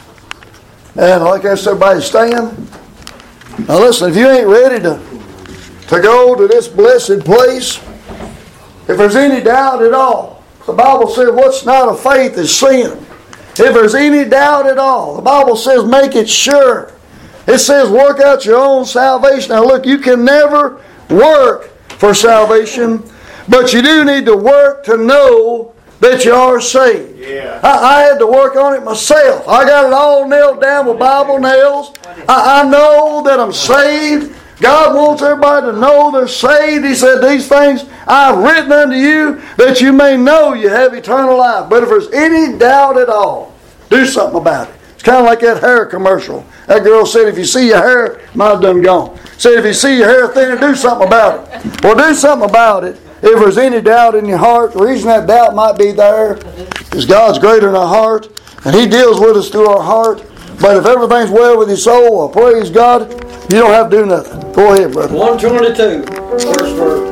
A: And like I said, everybody stand. Now listen, if you ain't ready to, to go to this blessed place, if there's any doubt at all, the Bible says what's not of faith is sin. If there's any doubt at all, the Bible says make it sure. It says work out your own salvation. Now look, you can never work for salvation, but you do need to work to know that you are saved. Yeah. I, I had to work on it myself. I got it all nailed down with Bible nails. I, I know that I'm saved. God wants everybody to know they're saved. He said, these things I've written unto you that you may know you have eternal life. But if there's any doubt at all, do something about it. It's kind of like that hair commercial. That girl said, if you see your hair, mine's done gone. Said, if you see your hair thinner, do something about it. Well, do something about it. If there's any doubt in your heart, the reason that doubt might be there is God's greater in our heart, and He deals with us through our heart. But if everything's well with your soul, well, praise God, you don't have to do nothing. Go ahead, brother.
G: one twenty-two, first verse.